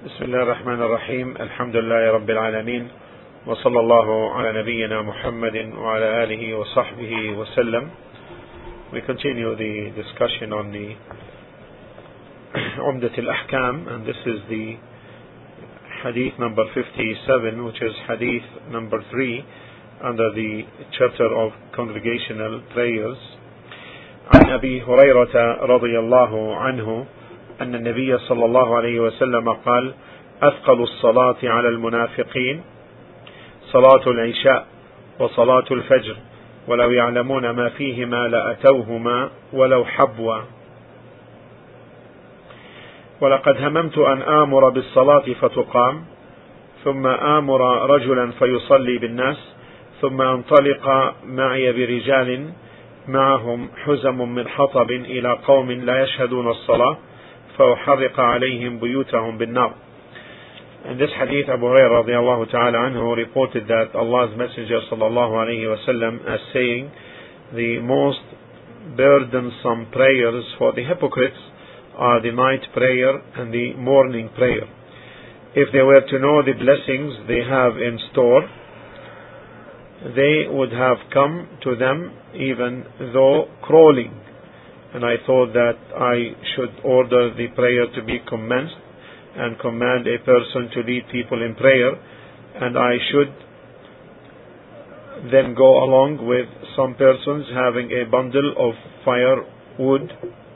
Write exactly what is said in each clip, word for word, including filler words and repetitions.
بسم الله الرحمن الرحيم الحمد لله رب العالمين وصلى الله على نبينا محمد وعلى آله وصحبه وسلم. We continue the discussion on the Umdat al-Ahkam, and this is the hadith number fifty-seven, which is hadith number three under the chapter of congregational prayers. عن أبي هريرة رضي الله عنه أن النبي صلى الله عليه وسلم قال: أثقل الصلاة على المنافقين صلاة العشاء وصلاة الفجر ولو يعلمون ما فيهما لأتوهما ولو حبوا. ولقد هممت أن آمر بالصلاة فتقام ثم آمر رجلا فيصلي بالناس ثم أنطلق معي برجال معهم حزم من حطب إلى قوم لا يشهدون الصلاة فأحرق عليهم بيوتهم بالنار. In this hadith, Abu Hurairah radiallahu ta'ala anhu reported that Allah's Messenger sallallahu alayhi wa sallam as saying, the most burdensome prayers for the hypocrites are the night prayer and the morning prayer. If they were to know the blessings they have in store, they would have come to them even though crawling. And I thought that I should order the prayer to be commenced and command a person to lead people in prayer, and I should then go along with some persons having a bundle of firewood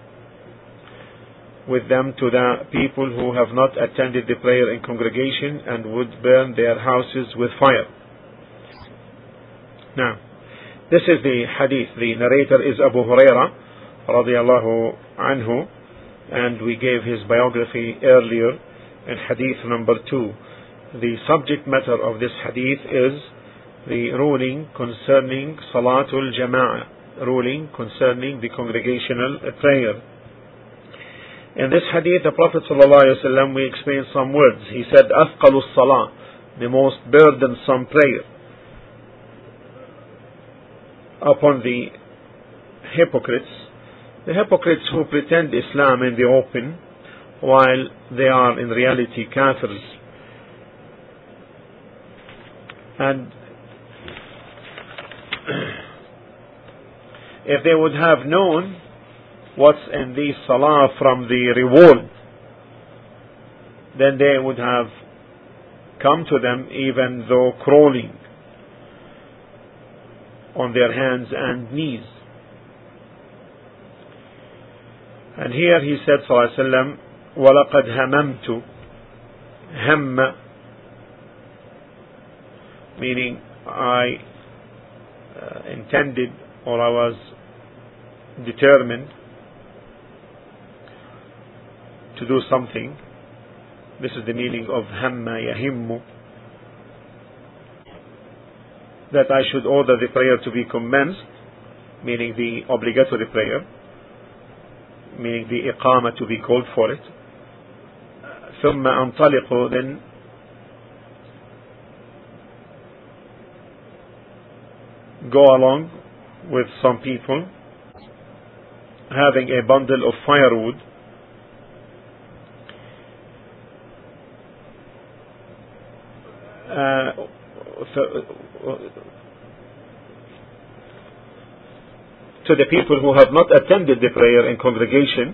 with them to the people who have not attended the prayer in congregation and would burn their houses with fire. Now, this is the hadith. The narrator is Abu Hurairah radiallahu anhu, and we gave his biography earlier in hadith number two. The subject matter of this hadith is the ruling concerning Salatul Jama'ah, ruling concerning the congregational prayer. In this hadith, the Prophet ﷺ, we explained some words. He said, Athqalus Salah, the most burdensome prayer upon the hypocrites. The hypocrites who pretend Islam in the open while they are in reality kafirs. And if they would have known what's in the salah from the reward, then they would have come to them even though crawling on their hands and knees. And here he said, sallallahu alaihi wasallam, وَلَقَدْ هَمَمْتُ, هم, meaning I uh, intended or I was determined to do something. This is the meaning of hamma yahimmu, that I should order the prayer to be commenced, meaning the obligatory prayer, meaning the iqamah to be called for it. ثم أنطلق, then go along with some people having a bundle of firewood uh, to the people who have not attended the prayer in congregation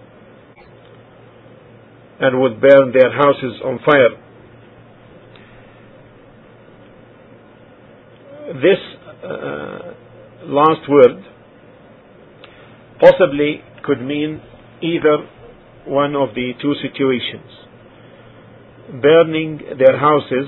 and would burn their houses on fire. This uh, last word possibly could mean either one of the two situations: burning their houses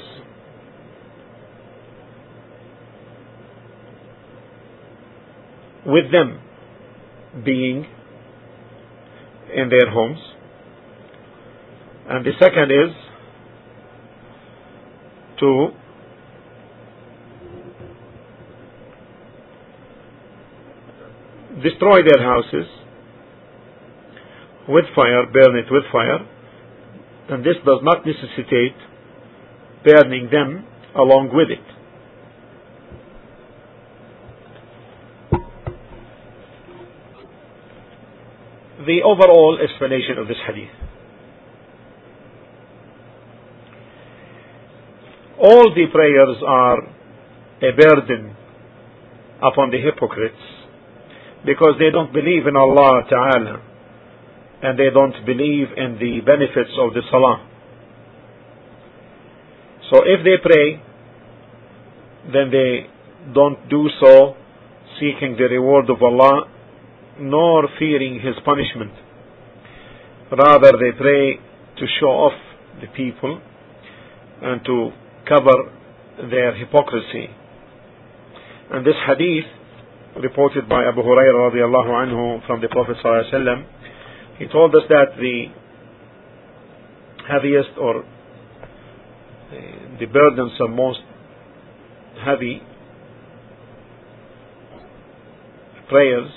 with them being in their homes, and the second is to destroy their houses with fire, burn it with fire, and this does not necessitate burning them along with it. The overall explanation of this hadith. all the prayers are a burden upon the hypocrites, because they don't believe in Allah Ta'ala, and they don't believe in the benefits of the Salah. So if they pray, then they don't do so seeking the reward of Allah, nor fearing His punishment. Rather, they pray to show off the people and to cover their hypocrisy. And this hadith, reported by Abu Hurairah radiallahu anhu from the Prophet sallallahu alaihi wasallam, he told us that the heaviest or the burdensome, most heavy prayers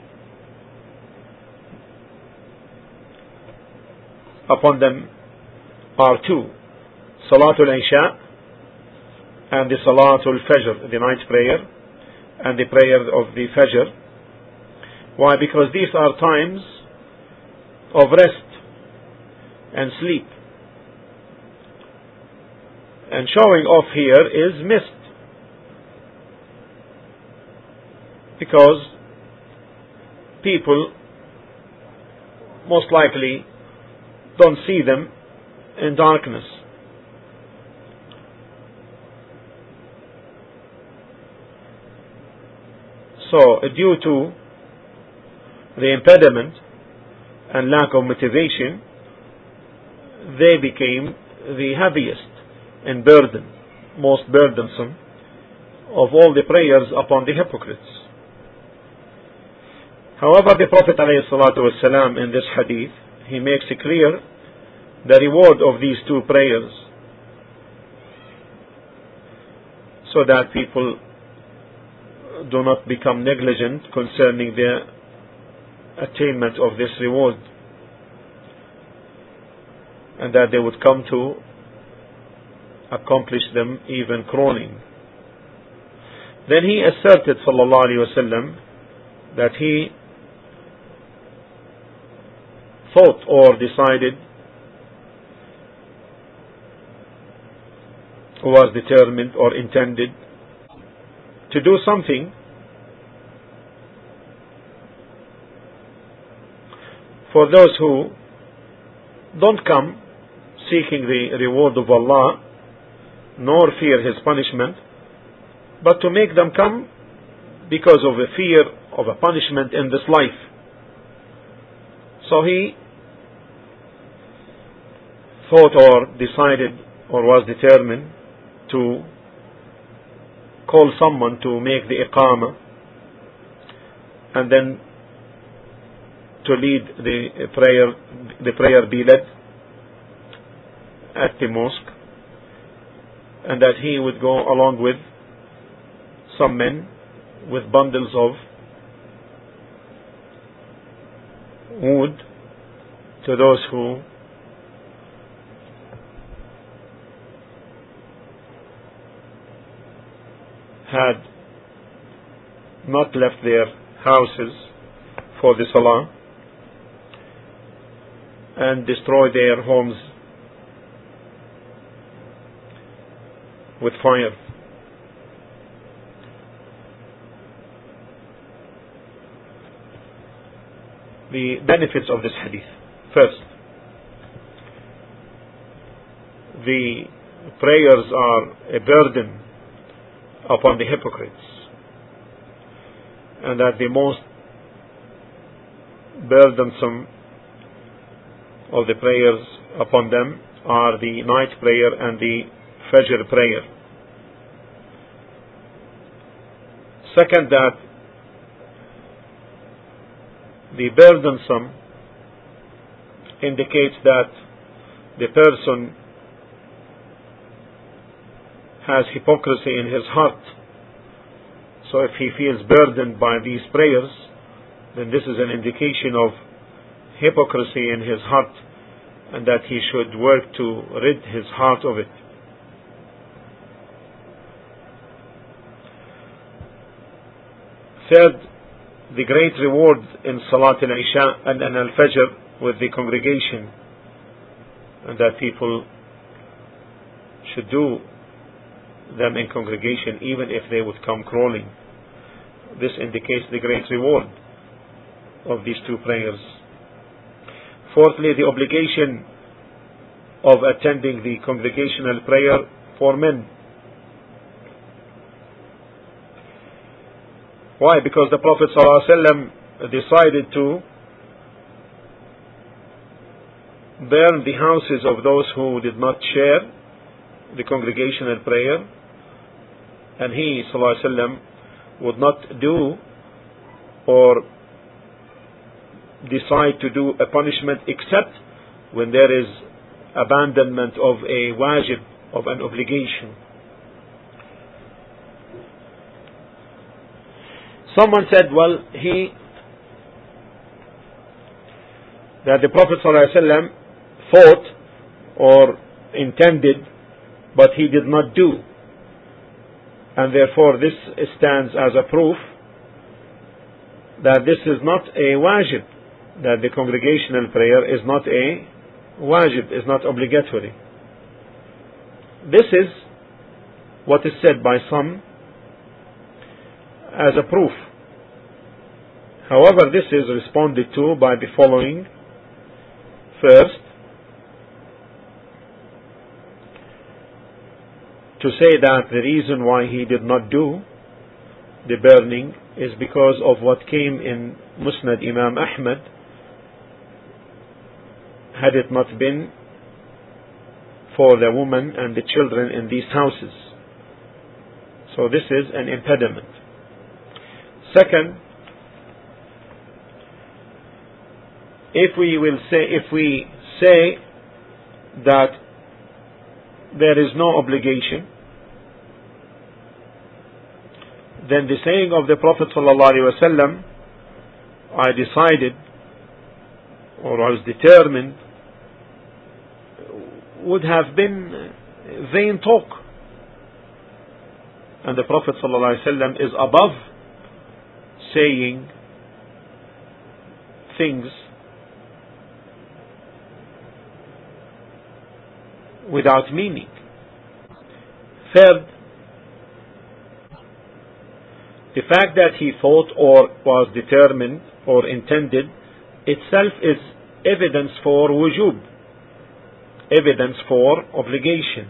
upon them are two: Salatul Isha and the Salatul Fajr, the night prayer, and the prayer of the Fajr. Why? Because these are times of rest and sleep. And showing off here is missed, because people most likely don't see them in darkness. So, due to the impediment and lack of motivation, they became the heaviest in burden, most burdensome of all the prayers upon the hypocrites. However, the Prophet ﷺ in this hadith, he makes it clear the reward of these two prayers, so that people do not become negligent concerning the attainment of this reward, and that they would come to accomplish them even crawling. Then he asserted sallallahu alaihi wasallam that he thought or decided, was determined or intended to do something for those who don't come seeking the reward of Allah, nor fear His punishment, but to make them come because of a fear of a punishment in this life. So he thought or decided or was determined to call someone to make the iqamah, and then to lead the prayer, the prayer be led at the mosque, and that he would go along with some men with bundles of wood to those who had not left their houses for the salah, and destroy their homes with fire. The benefits of this hadith. First, the prayers are a burden upon the hypocrites, and that the most burdensome of the prayers upon them are the night prayer and the Fajr prayer. Second, that the burdensome indicates that the person has hypocrisy in his heart. So if he feels burdened by these prayers, then this is an indication of hypocrisy in his heart, and that he should work to rid his heart of it. Third, the great reward in Salat al-Isha and al-Fajr with the congregation, and that people should do them in congregation, even if they would come crawling. This indicates the great reward of these two prayers. Fourthly, the obligation of attending the congregational prayer for men. Why? Because the Prophet ﷺ decided to burn the houses of those who did not share the congregational prayer, and he ﷺ would not do or decide to do a punishment except when there is abandonment of a wajib, of an obligation. Someone said, well, he that the Prophet ﷺ thought or intended, but he did not do, and therefore this stands as a proof that this is not a wajib, that the congregational prayer is not a wajib, is not obligatory. This is what is said by some as a proof. However, this is responded to by the following. First, to say that the reason why he did not do the burning is because of what came in Musnad Imam Ahmad, had it not been for the woman and the children in these houses. So this is an impediment. Second, if we will say, if we say that there is no obligation, then the saying of the Prophet ﷺ, I decided or I was determined, would have been vain talk. And the Prophet ﷺ is above saying things without meaning. Third, the fact that he thought or was determined or intended itself is evidence for wujub, evidence for obligation.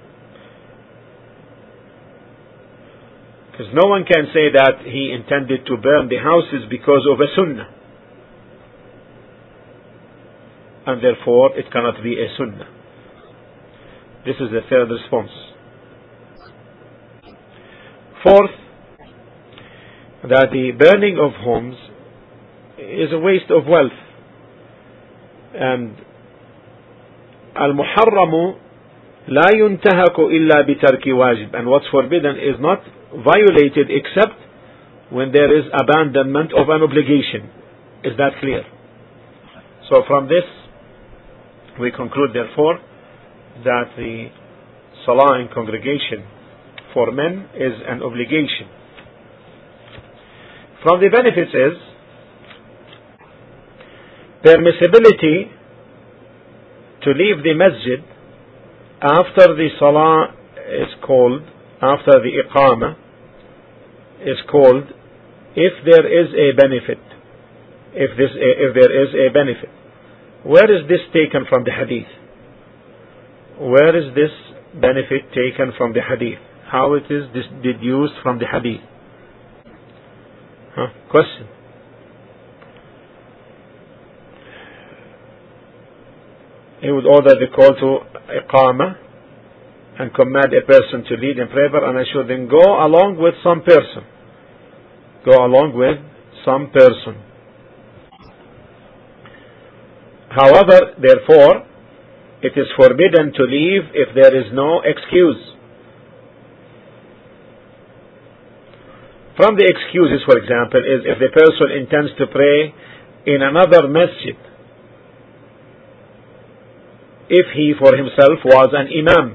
Because no one can say that he intended to burn the houses because of a sunnah, and therefore it cannot be a sunnah. This is the third response. Fourth, that the burning of homes is a waste of wealth, and al-muharramu la yuntahaku illa bitarki wajib, and what's forbidden is not violated except when there is abandonment of an obligation. Is that clear? So from this we conclude therefore that the salah in congregation for men is an obligation. From the benefits is permissibility to leave the masjid after the salah is called, after the iqamah is called, if there is a benefit. If this, if there is a benefit. Where is this taken from the hadith? Where is this benefit taken from the hadith? How it is this deduced from the hadith? Huh? Question. He would order the call to iqamah and command a person to lead in prayer, and I should then go along with some person. Go along with some person. However, therefore, it is forbidden to leave if there is no excuse. From the excuses, for example, is if the person intends to pray in another masjid, if he for himself was an imam,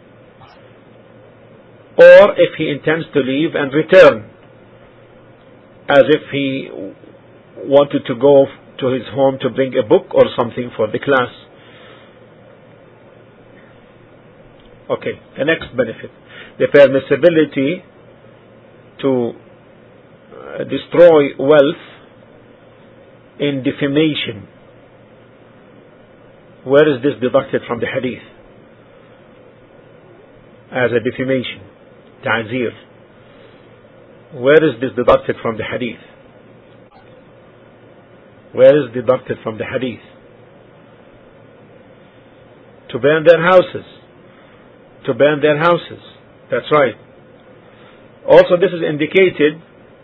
or if he intends to leave and return, as if he wanted to go to his home to bring a book or something for the class. Okay, the next benefit. The permissibility to uh, destroy wealth in defamation. Where is this deducted from the hadith? As a defamation, ta'zir. Where is this deducted from the hadith? Where is deducted from the hadith? To burn their houses. To burn their houses. That's right. Also, this is indicated.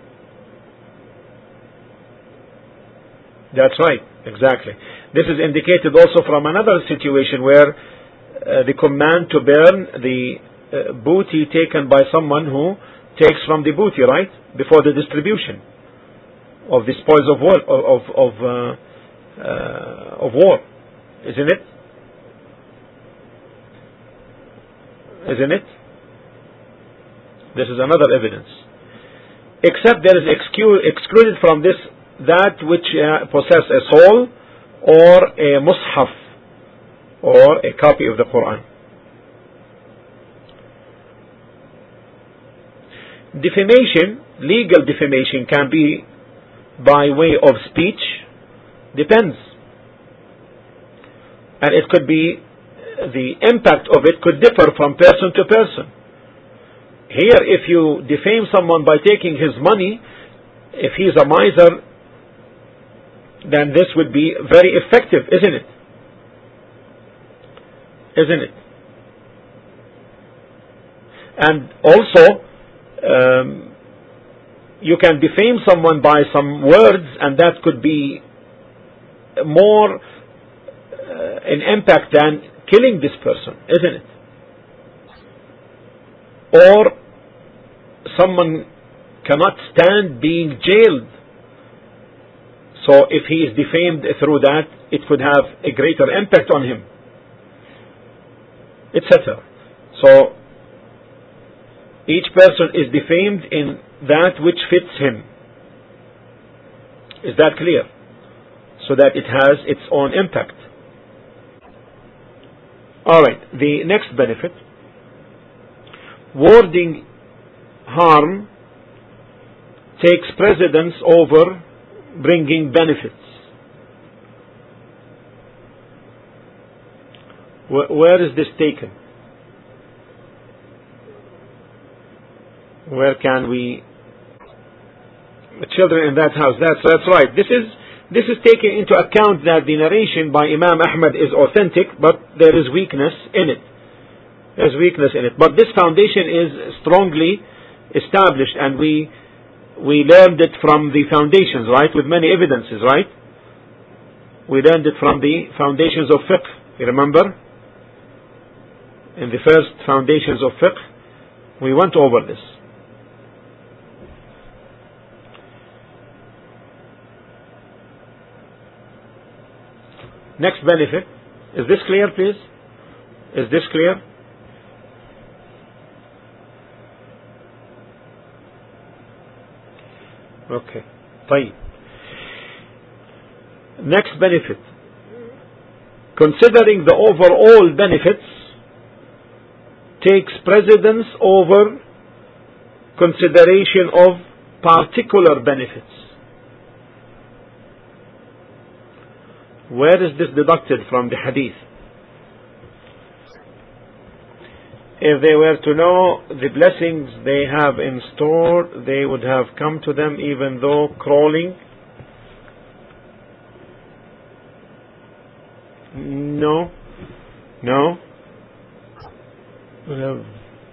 That's right, exactly. This is indicated also from another situation where uh, the command to burn the uh, booty taken by someone who takes from the booty, right, before the distribution of the spoils of war, of of uh, uh, of war, isn't it? Isn't it? This is another evidence. Except there is excu- excluded from this that which uh, possess a soul or a mushaf or a copy of the Quran. Defamation, legal defamation, can be by way of speech, depends. And it could be, the impact of it could differ from person to person. Here, if you defame someone by taking his money, if he's a miser, then this would be very effective, isn't it? Isn't it? And also, um, you can defame someone by some words, and that could be more uh, an impact than killing this person, isn't it? Or someone cannot stand being jailed. So if he is defamed through that, it could have a greater impact on him, et cetera. So each person is defamed in that which fits him. Is that clear? So that it has its own impact. Alright, the next benefit. Warding harm takes precedence over bringing benefits. Where, where is this taken? Where can we... The children in that house, that's, that's right. This is, this is taken into account that the narration by Imam Ahmad is authentic, but there is weakness in it. There's weakness in it. But this foundation is strongly established, and we we learned it from the foundations, right? With many evidences, right? We learned it from the foundations of fiqh. You remember? In the first foundations of fiqh, we went over this. Next benefit. Is this clear, please? Is this clear? Okay. طيب. Next benefit. Considering the overall benefits takes precedence over consideration of particular benefits. Where is this deducted from the hadith? If they were to know the blessings they have in store, they would have come to them even though crawling. No. No. We have,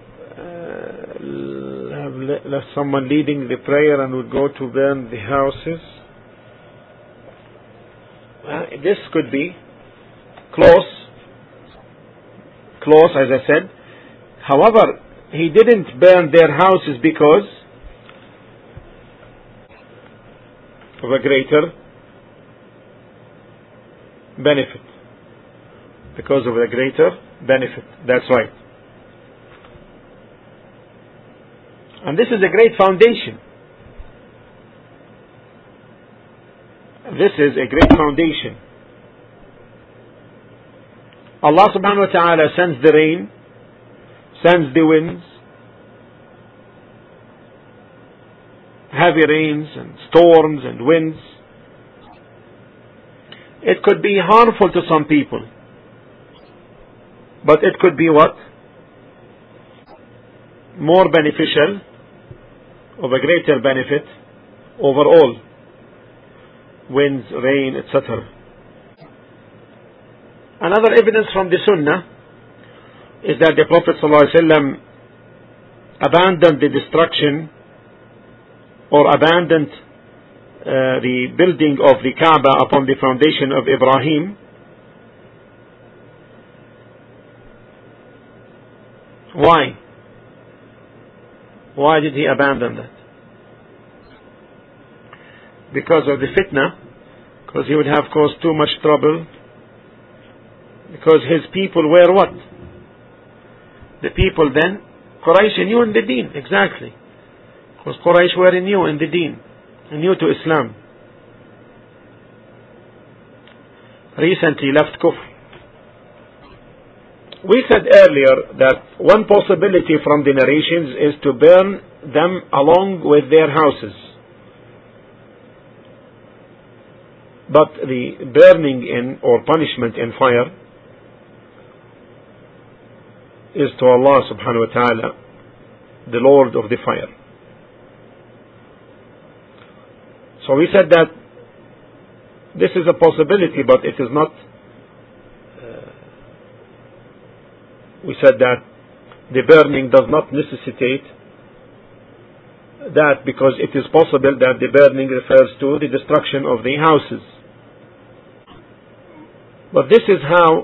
uh, have left someone leading the prayer and would go to burn the houses. Uh, this could be close. Close, as I said. However, he didn't burn their houses because of a greater benefit. Because of a greater benefit. That's right. And this is a great foundation. This is a great foundation. Allah subhanahu wa ta'ala sends the rain sends the winds, heavy rains and storms and winds. It could be harmful to some people, but it could be what? More beneficial, of a greater benefit overall. Winds, rain, et cetera. Another evidence from the Sunnah is that the Prophet ﷺ abandoned the destruction or abandoned uh, the building of the Kaaba upon the foundation of Ibrahim. Why? Why did he abandon that? Because of the fitna, because he would have caused too much trouble, because his people were what? The people then, Quraysh knew in the deen, exactly. Because Quraysh were new in the deen, new to Islam. Recently left Kufr. We said earlier that one possibility from the narrations is to burn them along with their houses. But the burning in or punishment in fire is to Allah subhanahu wa ta'ala, the Lord of the fire. So we said that this is a possibility, but it is not. Uh, we said that the burning does not necessitate that, because it is possible that the burning refers to the destruction of the houses. But this is how,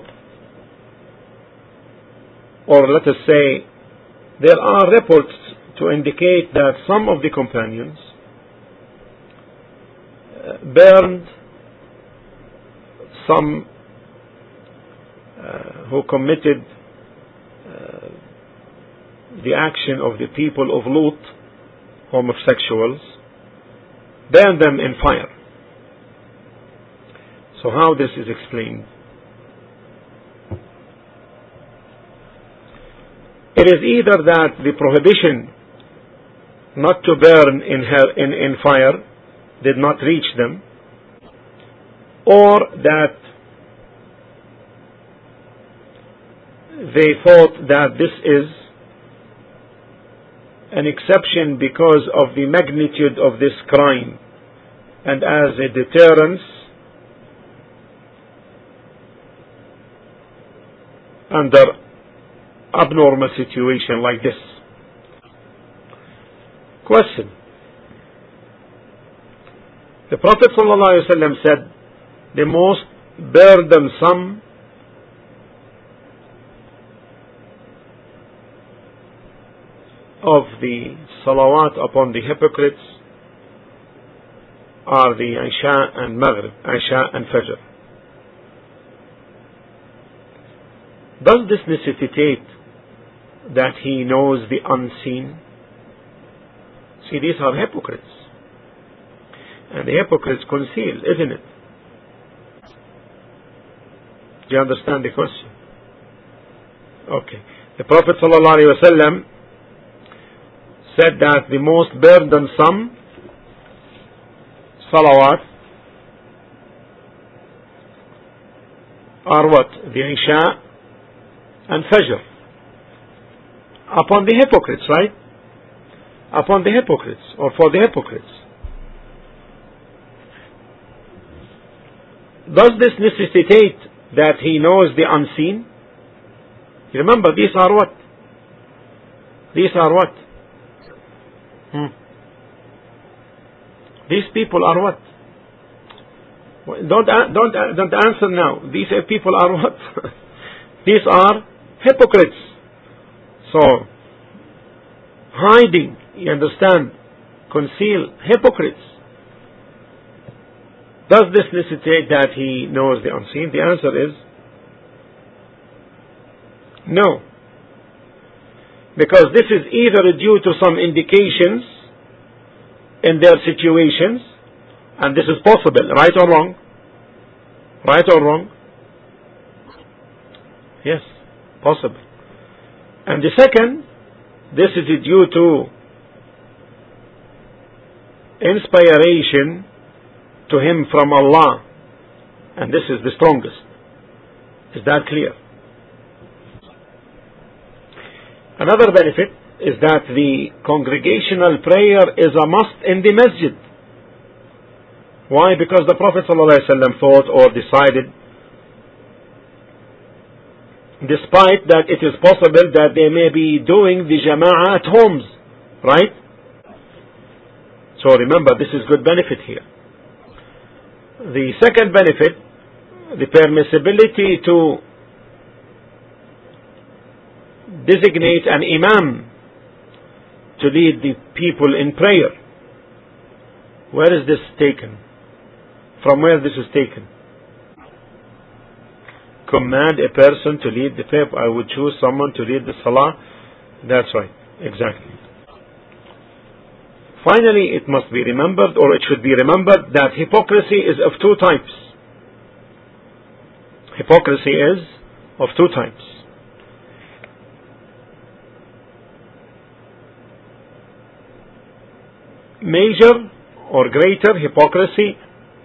or let us say, there are reports to indicate that some of the companions uh, burned some uh, who committed uh, the action of the people of Lut, homosexuals, burned them in fire. So how this is explained? It is either that the prohibition not to burn in, hell, in, in fire did not reach them, or that they thought that this is an exception because of the magnitude of this crime, and as a deterrence under abnormal situation like this. Question. The Prophet ﷺ said the most burdensome of the salawat upon the hypocrites are the Isha and Maghrib, Isha and Fajr. Does this necessitate that he knows the unseen? See, these are hypocrites, and the hypocrites conceal, isn't it? Do you understand the question? Okay. The Prophet ﷺ said that the most burdensome salawat are what? The Isha and Fajr. Upon the hypocrites, right? Upon the hypocrites, or for the hypocrites. Does this necessitate that he knows the unseen? Remember, these are what? These are what? Hmm. These people are what? Don't, don't, don't answer now. These people are what? These are hypocrites. So, hiding, you understand, conceal, hypocrites. Does this necessitate that he knows the unseen? The answer is no. Because this is either due to some indications in their situations, and this is possible, right or wrong? Right or wrong? Yes, possible. And the second, this is due to inspiration to him from Allah, and this is the strongest. Is that clear? Another benefit is that the congregational prayer is a must in the masjid. Why? Because the Prophet ﷺ thought or decided, despite that it is possible that they may be doing the jama'ah at homes, right? So remember, this is good benefit here. The second benefit, the permissibility to designate an imam to lead the people in prayer. Where is this taken? From where this is taken? Command a person to lead the prayer. I would choose someone to lead the salah. That's right, exactly. Finally, it must be remembered, or it should be remembered, that hypocrisy is of two types. Hypocrisy is of two types. Major or greater hypocrisy,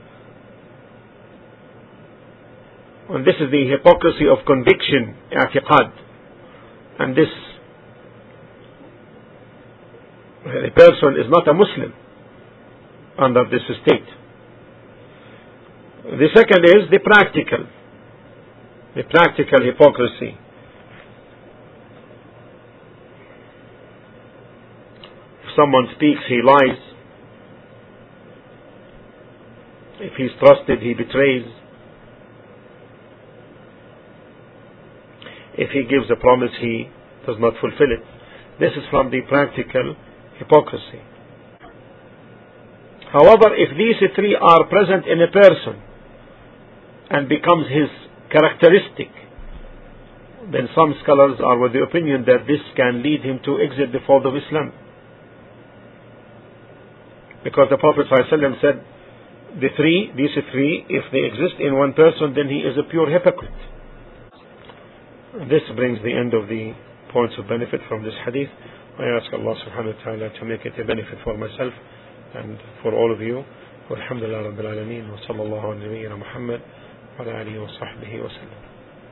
and this is the hypocrisy of conviction, i'tiqad, and this, a person is not a Muslim under this state. The second is the practical, the practical hypocrisy. If someone speaks, he lies. If he is trusted, he betrays. If he gives a promise, he does not fulfill it. This is from the practical hypocrisy. However, if these three are present in a person and becomes his characteristic, then some scholars are with the opinion that this can lead him to exit the fold of Islam. Because the Prophet ﷺ said, the three, these three, if they exist in one person, then he is a pure hypocrite. This brings the end of the points of benefit from this hadith. I ask Allah subhanahu wa ta'ala to make it a benefit for myself and for all of you. Walhamdulillah Rabbil Alameen wa sallallahu ala nabiyyina Muhammad wa ala alihi wa sahbihi wa sallam.